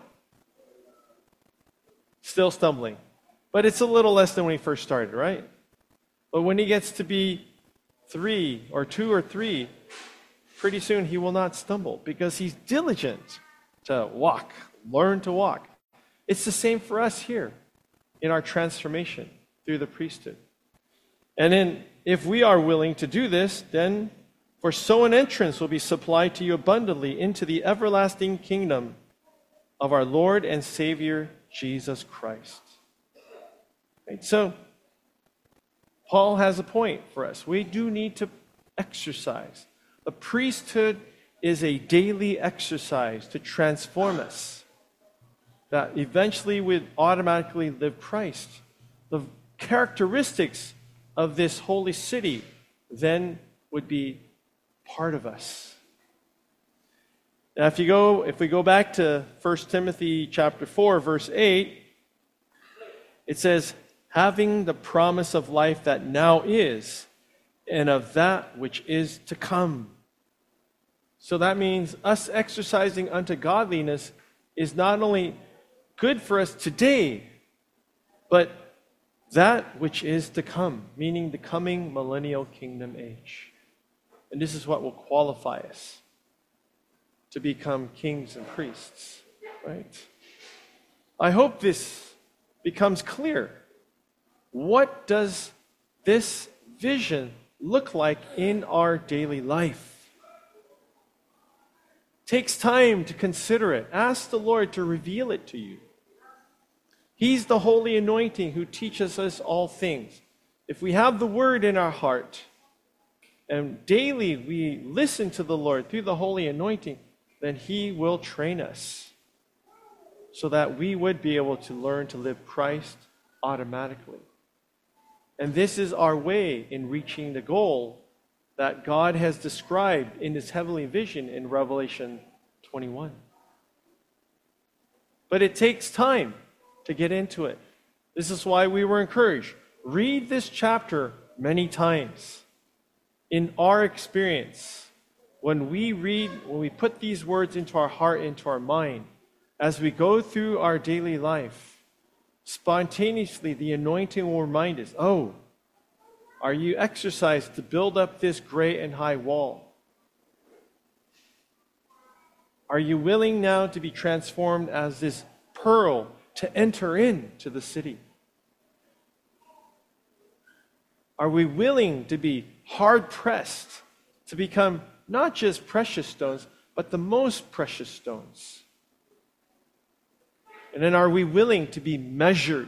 Speaker 1: Still stumbling. But it's a little less than when he first started, right? But when he gets to be three or two or three, pretty soon he will not stumble because he's diligent to walk, learn to walk. It's the same for us here in our transformation through the priesthood. And then if we are willing to do this, then for so an entrance will be supplied to you abundantly into the everlasting kingdom of our Lord and Savior, Jesus Christ. Right? So, Paul has a point for us. We do need to exercise. The priesthood is a daily exercise to transform us, that eventually would automatically live Christ. The characteristics of this holy city then would be part of us. Now, if you go, if we go back to First Timothy chapter four, verse eight, it says, having the promise of life that now is, and of that which is to come. So that means us exercising unto godliness is not only good for us today, but that which is to come, meaning the coming millennial kingdom age. And this is what will qualify us to become kings and priests, right? I hope this becomes clear. What does this vision look like in our daily life? It takes time to consider it. Ask the Lord to reveal it to you. He's the holy anointing who teaches us all things. If we have the word in our heart and daily we listen to the Lord through the holy anointing, then he will train us so that we would be able to learn to live Christ automatically. And this is our way in reaching the goal that God has described in his heavenly vision in Revelation twenty-one. But it takes time to get into it. This is why we were encouraged. Read this chapter many times. In our experience, when we read, when we put these words into our heart, into our mind, as we go through our daily life, spontaneously the anointing will remind us, oh, are you exercised to build up this great and high wall? Are you willing now to be transformed as this pearl to enter into the city? Are we willing to be hard-pressed to become not just precious stones, but the most precious stones? And then are we willing to be measured?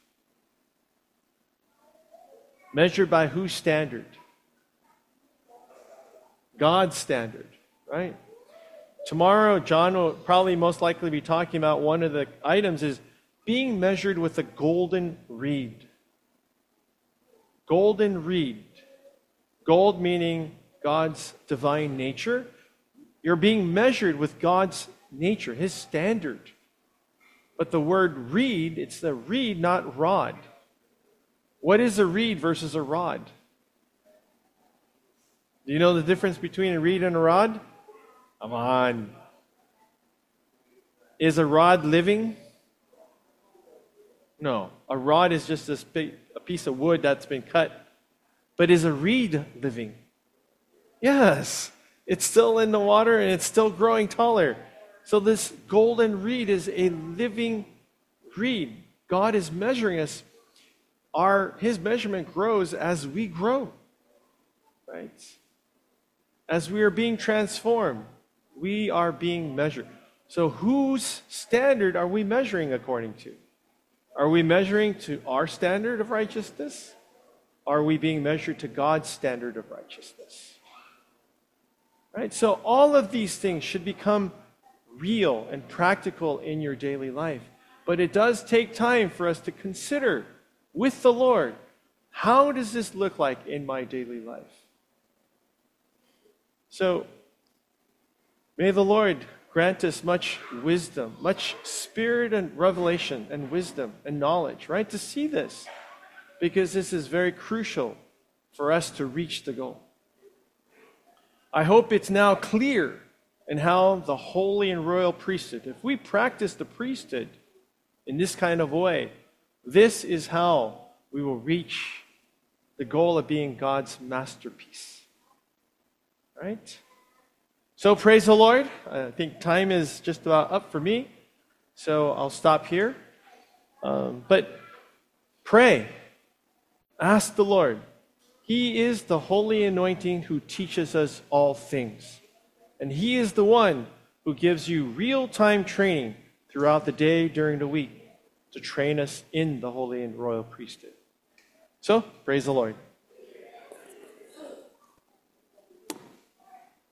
Speaker 1: Measured by whose standard? God's standard, right? Tomorrow, John will probably most likely be talking about one of the items is being measured with a golden reed. Golden reed. Gold meaning God's divine nature. You're being measured with God's nature, His standard. But the word reed, it's the reed, not rod. What is a reed versus a rod? Do you know the difference between a reed and a rod? Come on. Is a rod living? No. A rod is just this big, a piece of wood that's been cut. But is a reed living? Yes. It's still in the water and it's still growing taller. So this golden reed is a living reed. God is measuring us. Our, His measurement grows as we grow. Right? As we are being transformed, we are being measured. So whose standard are we measuring according to? Are we measuring to our standard of righteousness? Are we being measured to God's standard of righteousness? Right? So all of these things should become real and practical in your daily life. But it does take time for us to consider with the Lord, how does this look like in my daily life? So, may the Lord grant us much wisdom, much spirit and revelation and wisdom and knowledge, right? To see this, because this is very crucial for us to reach the goal. I hope it's now clear in how the holy and royal priesthood, if we practice the priesthood in this kind of way, this is how we will reach the goal of being God's masterpiece. Right? So praise the Lord. I think time is just about up for me, so I'll stop here. Um, but pray. Ask the Lord. He is the holy anointing who teaches us all things. And He is the one who gives you real-time training throughout the day, during the week, to train us in the holy and royal priesthood. So, praise the Lord.